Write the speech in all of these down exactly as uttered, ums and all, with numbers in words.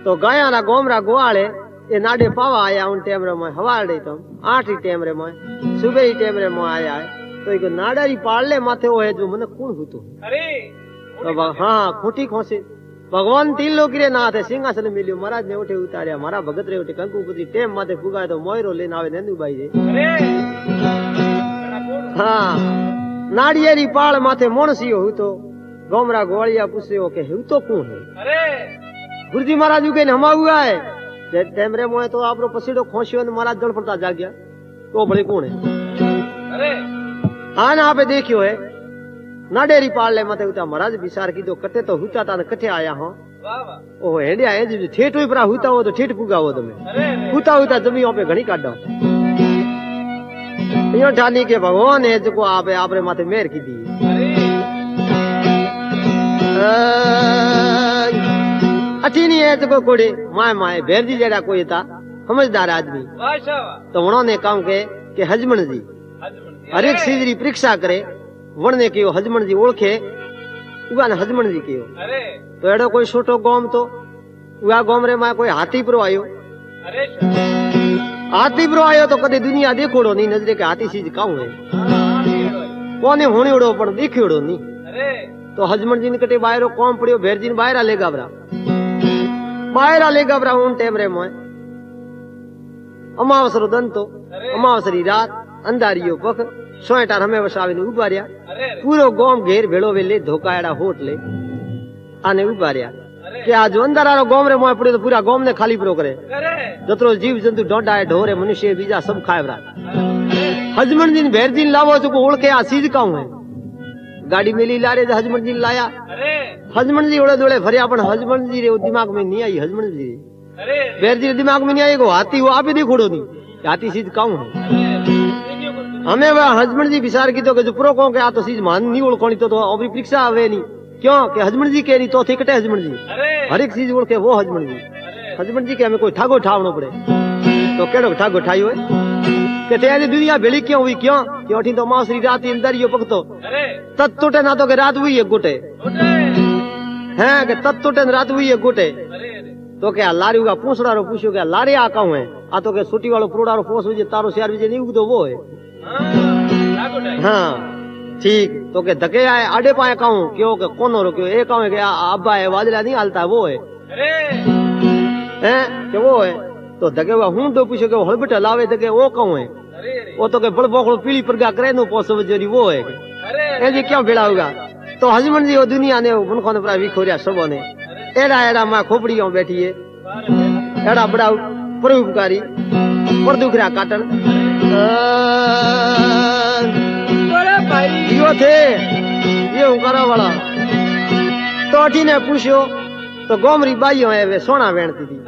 तो गाया ना गोमरा गुआड़े ये नाडे पावा आया उन टेम रे मैं हवाल दे तो आठ ही टेम रे मैं सुबह ही टेम रे मैं आया है तो एक नाडारी पाड़ले माथे वो है जो मन कौन हुतो अरे तो हाँ खोटी खोसे भगवान तीन लोग रे नाथ है सिंहासन मिलियो महाराज ने उठे उतारिया मारा भगत रे उठे कंकुपति टेम माथे फुगाए तो मोयरो लेने आवे नंदू भाई रे अरे हाँ नाड़ियेरी पाड़ माथे मोणसियो हुतो गोमरा गोवालिया पूछियो के हुतो कौन है अरे गुरुजी महाराज के हमा हुआ है जे टेम रे मोए तो आपरो पसीडो खोसियो ने महाराज जल पड़ता जाग गया तो भले कौन है अरे हाँ ना आपे देखियो है नाडेरी पाड़ले माथे उता महाराज विचार की तो कटे तो हुता ता कटे आया हो वाह वाह ओ हेडिया है जो ठेठ हुई परा हुता हो तो ठेठ पुगा हो तुम्हें अरे हुता हुता जमीन पे घणी काटो यो ठानी के भगवान है जो आपे आपरे माथे मेहर की दी अठीनी है जो कोड़े माए माए भेरजी जेड़ा कोई था समझदार आदमी वाह शाबाश तो उन्होंने काम के के हजमन जी हजमन हर एक चीज री परीक्षा करे वणने कियो हजमन जी ओळखे उगा ने हजमन जी कियो अरे तो एडो कोई छोटो गाम तो उगा गाम रे में कोई हाथी प्रो आयो अरे शाबाश हाथी प्रो आयो तो कदे दुनिया देखोड़ो नहीं नजरे के हाथी चीज काऊ है हाँ, ये लो है। कोने होणीड़ो पण देखियोड़ो नहीं अरे तो हजमन जी ने कटे बाहरो कॉम पड़ियो भेर जी ने बाहरा ले गाबरा बाहरा ले गाबरा उन टेम रे मोय अमावसरो दंतो अमावसरी रात अंधारियो पख सोएटार हमें वसावे ने उबारिया अरे पूरो गांव घेर भेड़ो वेले धोकायड़ा होट ले आने उबारिया के आज अंधारारो गांव रे मोय पड़ियो तो पूरा गांव ने खाली परो करे अरे जतरो जीव जंतु डोडाए ढोरे मनुष्य बीजा सब खाएवरा हजमन जी ने भेर जी ने लावो जो को ओळखे आ सीज काऊ है गाड़ी मेली लारे हजमन जी ने लाया अरे हजमन जी ओड़े दोड़े फरिया पण हजमन जी रे दिमाग में नहीं आई हजमन जी अरे भेर जी दिमाग में नहीं आई को हाथी वो आप ही देखोड़ो नहीं हाथी सीध काऊ है हमें वह हजमन जी विचार की तो के जो प्रो को के आ तो सीज मान नहीं ओळखोणी तो तो अबरी परीक्षा आवे नहीं क्यों के हजमन जी के नहीं तो थे कटे हजमन जी हर एक चीज ओळखे वो हजमन जी हजमन जी के हमें कोई ठागो ठावनो पड़े तो केड़ो ठागो ठायो है के तेरी दुनिया भेली क्यों हुई क्यों क्यों थी तो मासरी रात अंदर यो पकतो तत टूटे ना तो के रात हुई है गोटे हैं के तत टूटे रात हुई है गोटे तो क्या लारी का पूछड़ा रो पूछो क्या लारे आ कहूं है आ तो के सूटी वालो प्रोड़ा रो पोस विजे तारो शेर विजे नहीं उगदो वो है हाँ ठीक तो के धके आए आडे पाए कहूं क्यों के कोनो रो क्यों एक कहूं के अब्बा है वाजला नहीं हालता वो है हैं के वो है तो धके हुआ हूं तो पूछो के हलबट लावे धके वो कहूं है वो तो के बड़ बोखड़ो पीली परगा करे नो पोस वजरी वो है ए जी क्यों भेड़ा होगा तो हजमन जी वो दुनिया ने मनखो ने प्रावी खोरिया सबो ने एड़ा एड़ा मां खोपड़ियों बैठी है एड़ा बड़ा परोपकारी पर दुखरा काटन यो थे ये उकारा वाला तो अठी ने पूछो तो गोमरी बाइयों है वे सोना वेणती थी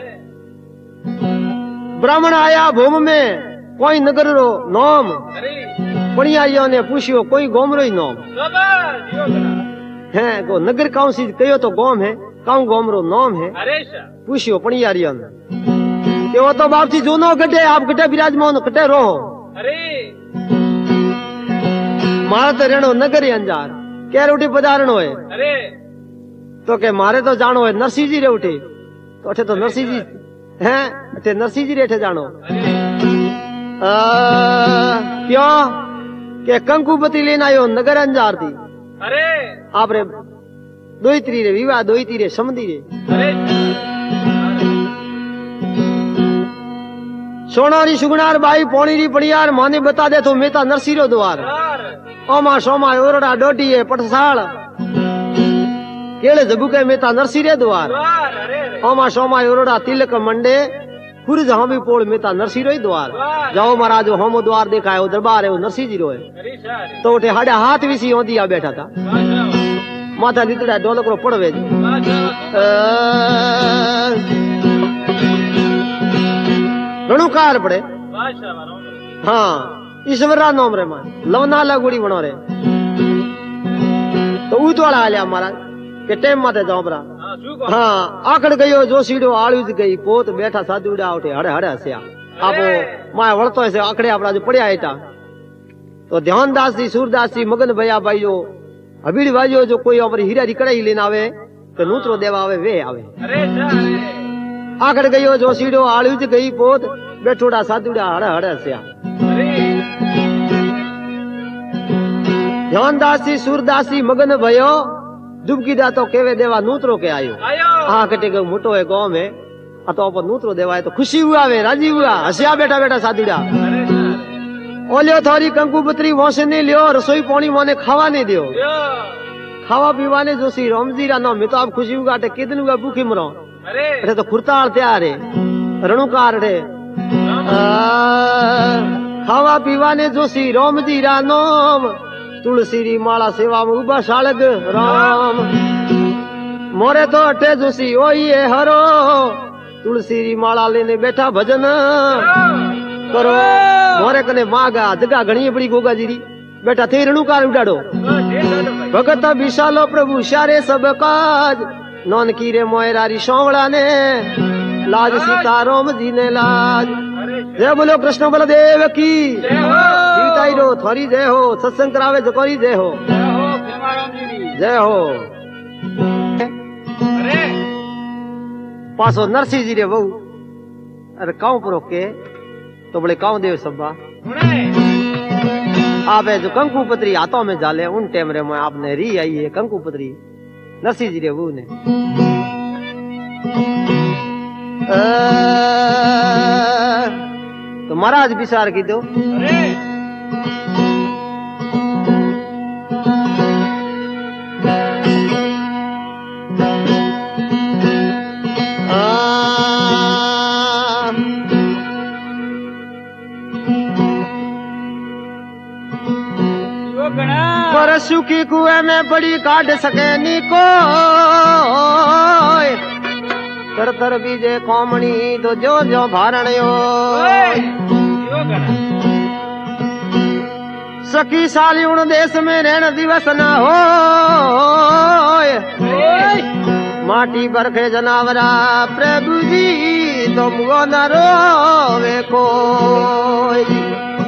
ब्राह्मण आया भूम में कोई नगर रो नाम पणियारियों ने पूछियो कोई गोमरो ही नाम है को नगर कौन सी कहो तो गोम है कौन गोमरो नाम है पूछियो पणियारियों ने कि वो तो बाप जी जोनो गड्ढे आप गड्ढे विराजमान कटे रहो मारे तो रेणो नगर ही अंजार क्या रोटी पधारणो है अरे तो के मारे तो जानो है नरसिंह जी रे उठे तो अठे तो नरसिंह जी हैं अठे नरसिंह जी रे अठे जानो आ, क्यों के कंकुपति लेना आयो नगर अंजार थी अरे आप रे दोई त्री रे विवाह दोई ती रे समझी रे अरे सोनारी सुगनार बाई पोणीरी पड़ियार माने बता दे तो मेता नरसिंह रो द्वार ओमा सोमा ओरड़ा डोडी है पटसाल केड़े जबुके मेता नरसिंह रे द्वार ओमा सोमा ओरड़ा तिलक मंडे खुरज हम भी पोल मेता नरसिंह रो ही द्वार जाओ महाराज होमो द्वार देखा है वो दरबार है वो नरसिंह जी रो है तो उठे हाडा हाथ विसी होंदी आ बैठा था माथा लितड़ा ढोलक रो पड़वे रणुकार पड़े हाँ ईश्वरा नाम रे मान लवना लगुड़ी बनो रे तो उतवाड़ा आलिया महाराज के टेम माथे जाओ बरा हाँ आकड़ गयो जो सीढ़ो आलूज गई पोत बैठा साधु उड़ा उठे हड़े हड़े हसिया आप माए वड़तो ऐसे आकड़े अपना जो पड़िया एटा तो ध्यान दास जी सूरदास जी मगन भैया भाई जो हबीड़ भाई जो कोई अपनी हीरा रिकड़ा ही लेना आवे तो नूतरो देवा आवे वे आवे आखड़ गयो जोशीडो आळूज गई पोत बैठोड़ा साधुड़ा हड़ हड़ हस्या ध्यानदासी सूरदासी मगन भयो डुबकी दा तो केवे देवा नूतरो के आयो हाँ कटे गयो मोटो है गांव में तो अपन नूतरो देवा है तो खुशी हुआ वे राजी हुआ हस्या बैठा बैठा साधुड़ा ओलियो थोड़ी कंकु पत्री वोसे ने लियो रसोई पानी माने खावा ने दियो खावा पीवा ने जोशी रामजी रा नाम में तो आप खुशी हुआ टे किदन हुआ भूखी मरो अरे तो खुरताल तैयार है रणुकार रे खावा पीवा ने जोशी रामजी रा नाम तुलसी री माला सेवा में उबा सालग राम मोरे तो अटे जोशी ओ ये हरो तुलसी री माला लेने बैठा भजन करो मोरे कने मागा जगा घणी बड़ी गोगा जी री बैठा थे रणुकार उडाड़ो भगत विशालो प्रभु शारे सब काज नौन की रे मोयरारी सौवड़ा ने लाज सीता राम जी ने लाज जय बोलो कृष्ण बलदेव की जीताई रो थोड़ी जय हो सत्संग करावे जकोरी जय हो जय हो पासो नरसिंह जी रे बहु अरे काऊ पर के तो बड़े काऊ देव सब्बा आप जो कंकु पत्री हाथों में जाले उन टाइम रे मैं आपने री आई है कंकु पत्री नरसिंह जी रे वो ने तो महाराज विचार की दो पर सुखी कुएं में बड़ी काट सके नी को तर तर बीजे कोमणी तो जो जो भारणयो सखी साली उन देश में रहन दिवस न हो माटी बरखे जनावरा प्रभु जी तुम वो न रोवे कोई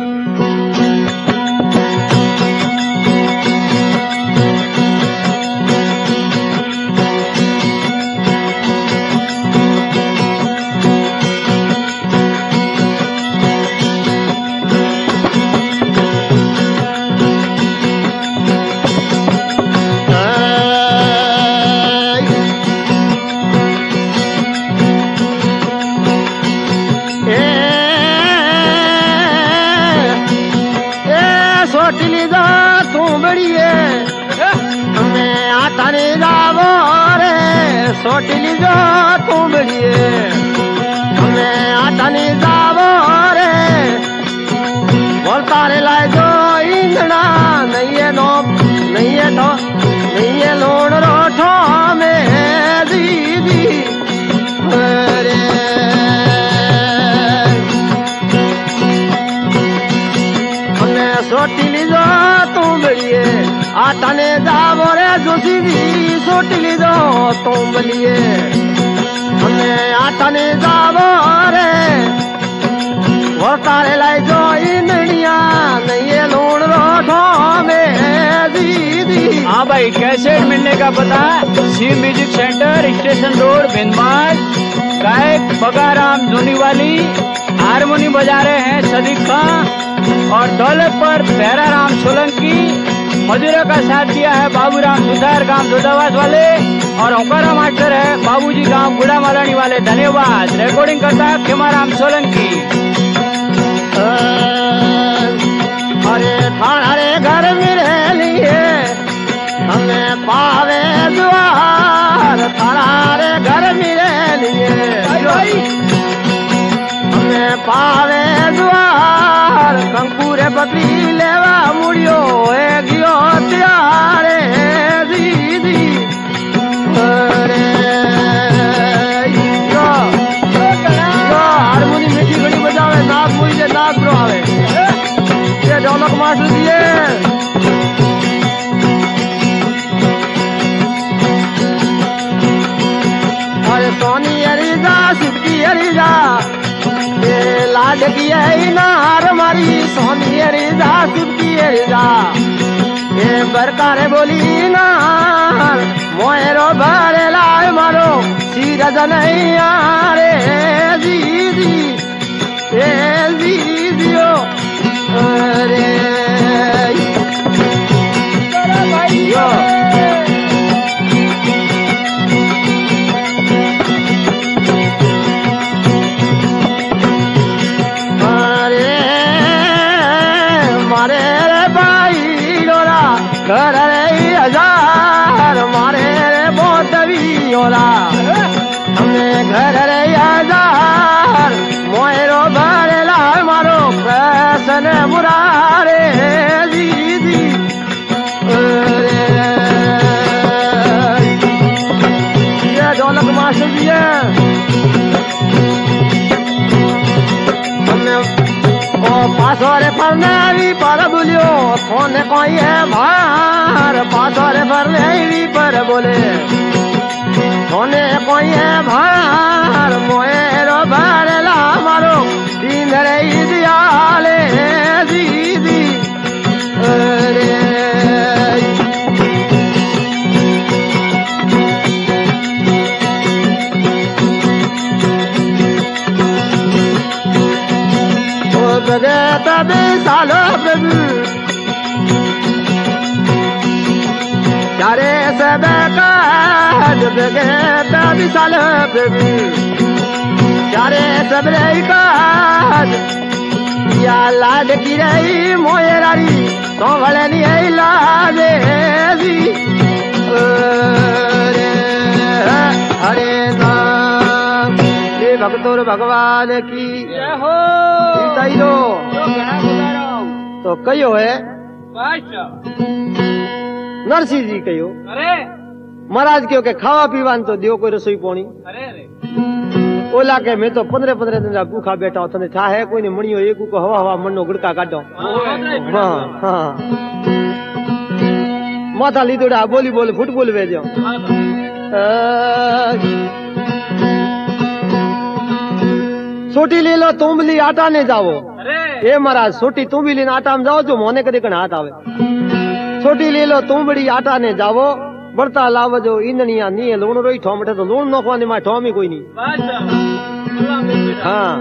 सोटिली जो तू बड़िए हमें आटा नहीं जावो रे बोलता रे लाए जो इंगना नहीं है नो नहीं है ठो नहीं है लोड रोठो में दीदी रे हमें सोटिली जो तू बड़िए आटा ने जावो रे जो दीदी सोटिली जो तुम बलिए हमें आटा ने जावो रे वो तारे लाई जो इंडिया नहीं है लोन रोठो में दीदी। हाँ भाई कैसेट मिलने का पता C music centre station road Bhinmal गायक बगाराम जोनीवाली हारमोनी बजा रहे हैं सदीक खां और ढोलक पर भैराराम सोलंकी मजूरा का साथ दिया है बाबूराम सुधार गांव जोधावास वाले और ओंकारा मास्टर है बाबूजी गांव गुड़ा मालानी वाले। धन्यवाद। रिकॉर्डिंग करता है खेमाराम सोलंकी। अरे थारे घर में रह लिए हमें पावे द्वार थारे घर में रह लिए हमें पावे द्वार कंकुरे बकरी लेवा मुड़ियो गियो त्यारे दीदी अरे यो हारमोनी मीठी घड़ी बजावे नाक मुड़ी से नाक ब्रो आवे ये ढोलक मास्टर दिए अरे सोनी अरिजा सिद्धि अरिजा लाड की है नार मारी सोनी अरिजा सिद्धि अरिजा ये बरकारे बोली नार मोएरो भरे लाल मारो सीरज नहीं आरे बोलिए पासोरे फरने भी पर बोलियो फोन कोई है भार पासोरे फरने भी पर बोले फोने कोई है भार मोएरो भरला मारो दिन रे दियाले दीदी अरे बगैता बेसालो प्रभु चारे से बेकाज बगैता बेसालो प्रभु चारे सब काज या लाड की रही मोयरारी तो भले नहीं लागे अरे हरे नाम हे भक्तों भगवान की जय हो लो तो कयो है नरसिंह जी कयो अरे महाराज कहो के खावा पीवा तो दियो कोई रसोई पानी अरे अरे ओला के मैं तो पंद्रह पंद्रह दिन जा भूखा बैठा तने छा है कोई ने मणियो एक को हवा हवा मनो गुड़का काटो हाँ हाँ माथा लीधोड़ा बोली बोल फुट बोल वे जो सोटी ले लो तुम ली आटा ने जाओ अरे ए महाराज सोटी तुम भी लेना आटा में जाओ जो मोने कदे कण हाथ आवे सोटी ले लो तुम बड़ी आटा ने जाओ बढ़ता लाव जो ईंदनिया नी लूण रोई ठोमटे तो लूण नोखवाने मा ठोम ही कोई नहीं हाँ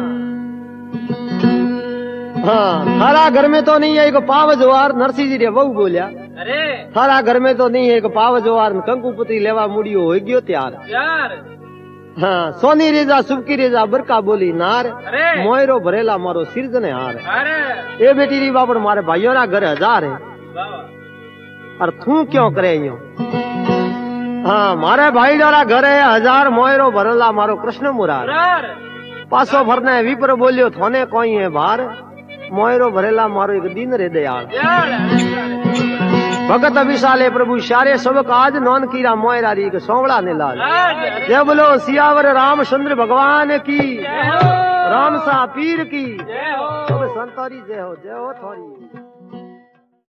हाँ थारा घर में तो नहीं है एक पाव जोहार नरसिंह जी रे वहू बोलिया अरे थारा घर में तो नहीं है एक पाव जोहार कंकु पुत्री लेवा मुड़ियो हो गयो त्यार यार हाँ सोनी रेजा सुबकी रेजा बरका बोली नार अरे मोयरो भरेला मारो सिरजने हार अरे ए बेटी री बापड़ मारे भाइयों ना घर हजार है और तू क्यों करे यूं हाँ मारे भाई डारा घर है हजार मोयरो भरेला मारो कृष्ण मुरार पासो भरने विप्र बोलियो थोने कोई है भार मोयरो भरेला मारो एक दिन रे दयाल भगत विशाले प्रभु सारे सब काज नौन कीरा मोयरा री के सोवड़ा ने लाल जय बोलो सियावर रामचंद्र भगवान की राम सा पीर की सब संतारी जय हो जय हो थोड़ी